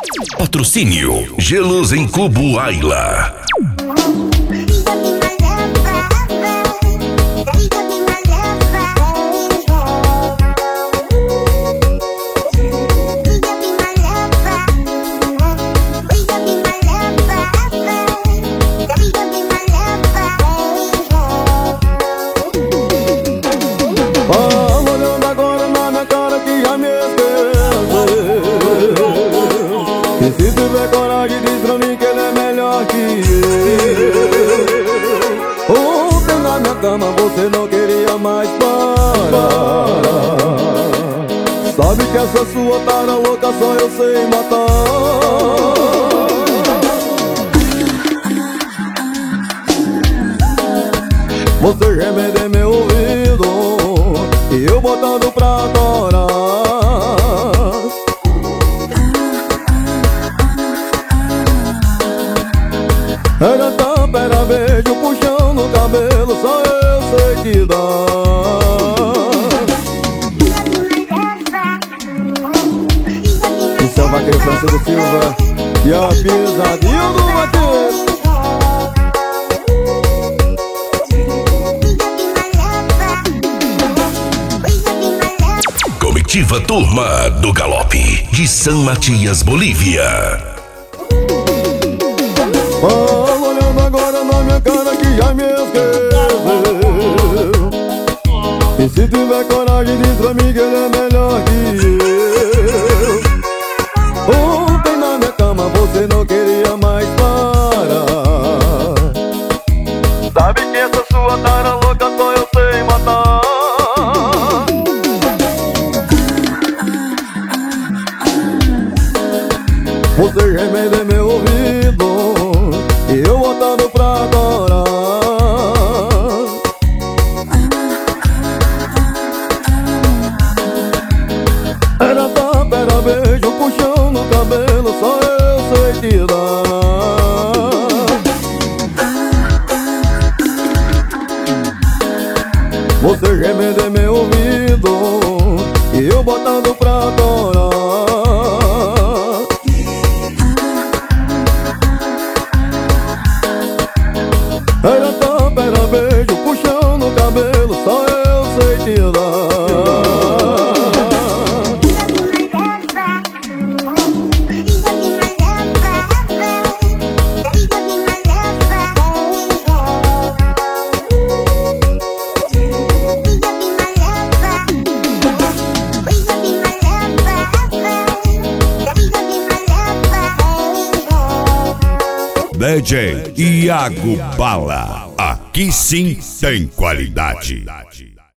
Patrocínio Gelos em Cubo Ayla. Olhando agora na minha cara que já me esqueceu. E se tiver coragem diz pra mim que ele é melhor que eu. Ontem na minha cama você não queria mais parar. Sabe que essa sua tara louca só eu sei matar. Você remede meu ouvido e eu botando pra adorar. Era tapa, era beijo, puxão no cabelo, só eu sei que dá. Isso é o vaqueiro Francisco Silva e a pisadinha do vaqueiro. Comitiva Turma do Galope de San Matias, Bolívia. Olhando agora na minha cara que já me esqueceu. E se tiver coragem diz pra mim que ele é melhor que eu. Ontem na minha cama você não queria mais parar. Sabe que essa sua tara louca só eu sei matar. Você remede meu ouvido e eu botando pra adorar. Era tapa, era beijo, puxão no cabelo, só eu sei te dar. Você remede meu ouvido e eu botando pra adorar. Era tapa, era beijo, puxão no cabelo, só eu sei te dar. DJ Iago Bala, aqui sim tem qualidade.